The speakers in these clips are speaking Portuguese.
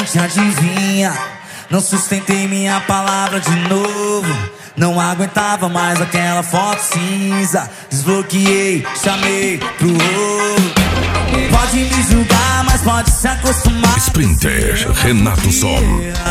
noite, adivinha? Não sustentei minha palavra de novo. Não aguentava mais aquela foto cinza. Desbloqueei, chamei pro rolo. Pode me julgar, mas pode se acostumar. Sprinter, Renato Som.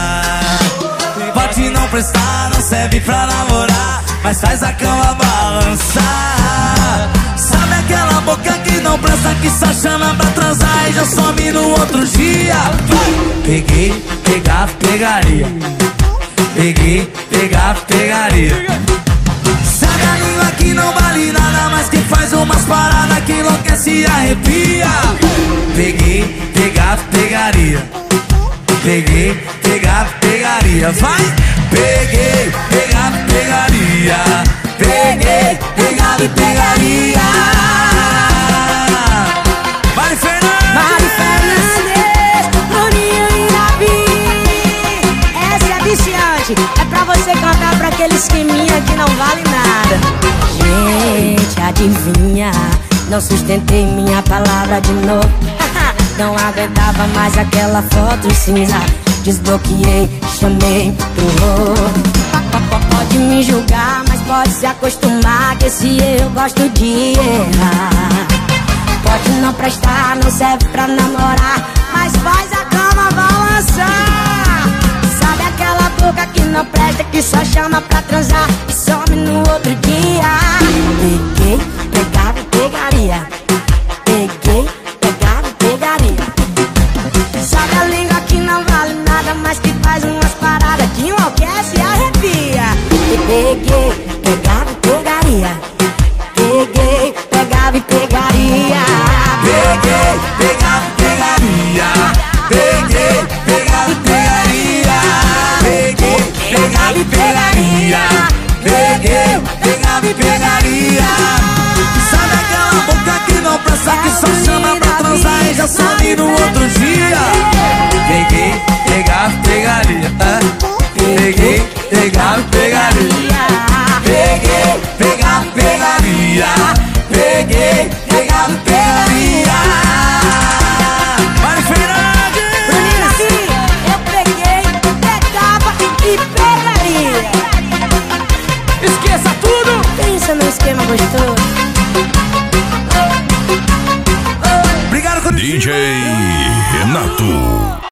Pode não prestar, não serve pra namorar, mas faz a cama balançar. Sabe aquela boca que não presta, que só chama pra transar e já some no outro dia? Peguei, pegar, pegaria. Peguei, pegar, pegaria. Sabe a língua que não vale nada, mas que faz umas paradas que enlouquece e arrepia? Peguei, pegar, pegaria. Peguei, pegar, pegaria. Vai! Peguei, pegar, pegaria. Peguei, pegar e pegaria. Mari Fernandes! Mari Fernandes, Bruninho e Davi. Essa é viciante, é pra você cantar pra aquele esqueminha que não vale nada. Gente, adivinha? Não sustentei minha palavra de novo. Não aguentava mais aquela foto cinza. Desbloqueei, chamei pro rolo. Pode me julgar, mas pode se acostumar, que esse eu gosto de errar. Pode não prestar, não serve pra namorar, mas faz a cama balançar. Sabe aquela boca que não presta, que só chama pra transar e some no outro dia? Peguei, pegava e pegaria. Peguei, pegava e pegaria. Sabe a língua que não vale nada, mas que faz umas paradas que enlouquece e arrepia? Peguei,